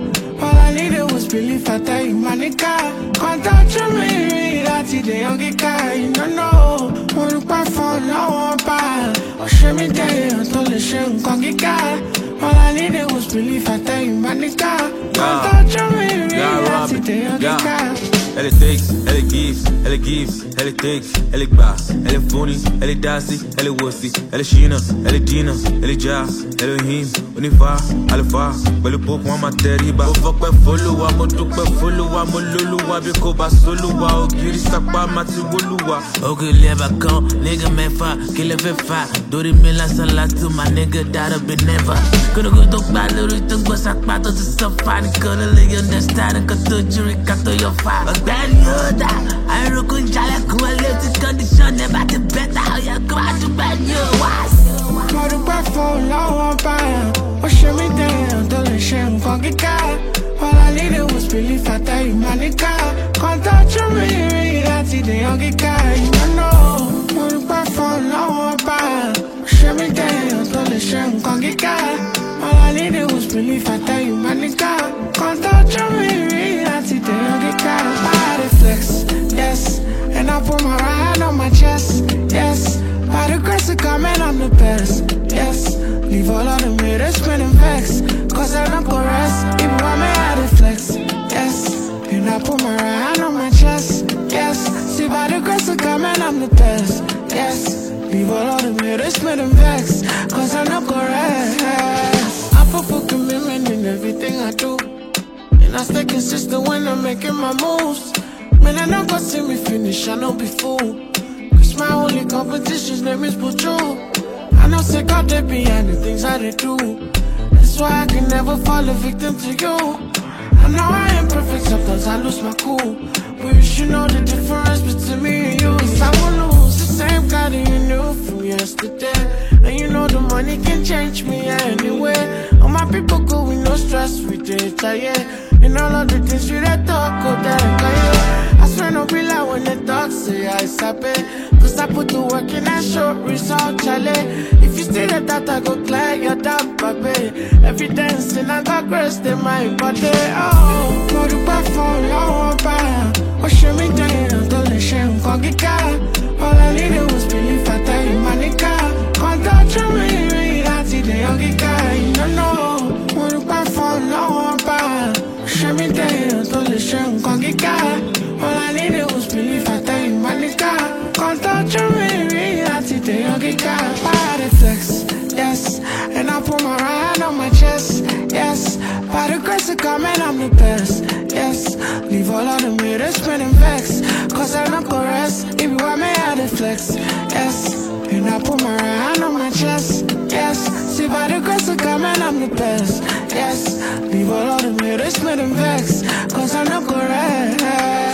All I needed was belief, I tell you, my nigga. Can't touch me, that's the young guy. You don't know, wanna buy for no one buy. Or show me day, until the shame can't get guy. All I needed was belief, I tell you, my nigga. Can't touch me, that's the young guy. Elle est takes, elle est gives, elle est gives, elle est takes, elle est bass, elle est funny, elle est dassy, elle est wussy, elle est Sheena, elle est Dina, elle est Ja, elle est Him, on y va, elle va, pẹ̀lú pop wọn máa tẹríba. Mo fọpẹ́ f'Olúwa, mo dúpẹ́ f'Olúwa, mo lólúwa bí kò bá sólúwa, ògiri sápá máa ti wólúwa. Ògiri ẹ̀bà kan, nigga mẹ́fà, kí lè fẹ́ fà, dórí mi lásán látú, my nigga that'll be never. Kórógó tó gbà lórí tó gbọ́ sápá tó ti sọ́fà, nìkan ló lè understand, nǹkan tó jírí ká tó yọ fà. Ọ̀gbẹ́ni yóò dá, àìrókò ń jalè kún ẹ létí condition ẹ̀ bá ti bẹ́tà, ọ̀yà kó àdúgbò yóò wá sí. Mo dúpẹ́ fún lọ́wọ́ báyà, ó ṣe mí dẹ̀yàn tó lè ṣe nǹkan kíkà. All I needed was belief, I tell you, my nigga. Can't touch me, láti dẹ̀yàn kíkà. You don't know, mo dúpẹ́ fún lọ́wọ́ báyà, ó ṣe mí dẹ̀yàn tó lè ṣe nǹkan kíkà. All I needed was belief, I tell you, my nigga. Can't touch me, láti dẹ̀yàn kíkà. I had a flex, yes, and I put my right hand on my chest, yes. By the grace of God, man, I'm the best, yes. Leave all of them haters spinning vex, cause I don't go rest. Even when me had a flex, yes. And I put my right hand on my chest, yes. See, by the grace of God, man, I'm the best, yes. Leave all of them haters spinning vex, cause I don't go rest. I put full commitment in everything I do, and I stay consistent when I'm making my moves. Man, I don't go see me finish, I know be fool. My only competition's name is Buju. I know say God they behind the things that they do. That's why I can never fall a victim to you. I know I ain't perfect, sometimes I lose my cool, but you should know the difference between me and you. Cause I won't lose the same guy that you knew from yesterday. And you know the money can change me anyway. All my people go with no stress, we did yeah. And all of the things we that talk, go down, yeah. I swear no be like when they talk, say I sabi. Cause I put the work in that short result, Charlie. If you stay that I go clear your damn baby. Every dance and I got grace, they my body. Oh, mo dúpẹ́ fún lọ́wọ́ báyà, ó ṣe mí dẹ̀yàn tó lè ṣe nǹkan kíkà. All I needed was belief, I tell you, my nigga. Can't touch me, láti dẹ̀yàn kíkà. You don't know, mo dúpẹ́ fún lọ́wọ́ báyà, ó ṣe mí dẹ̀yàn tó lè ṣe nǹkan kíkà. All I needed was belief, I tell you, my nigga. Can't touch me, láti dẹ̀yàn kíkà. I had a flex, yes, and I put my right hand on my chest, yes. By the grace of God, man, I'm the best, yes. Leave all of them haters spinning vex, cause I don't go rest. Even when me had a flex, yes, and I put my right hand on my chest, yes. See, by the grace of God, man, I'm the best, yes. Leave all of them haters spinning vex, cause I don't go rest.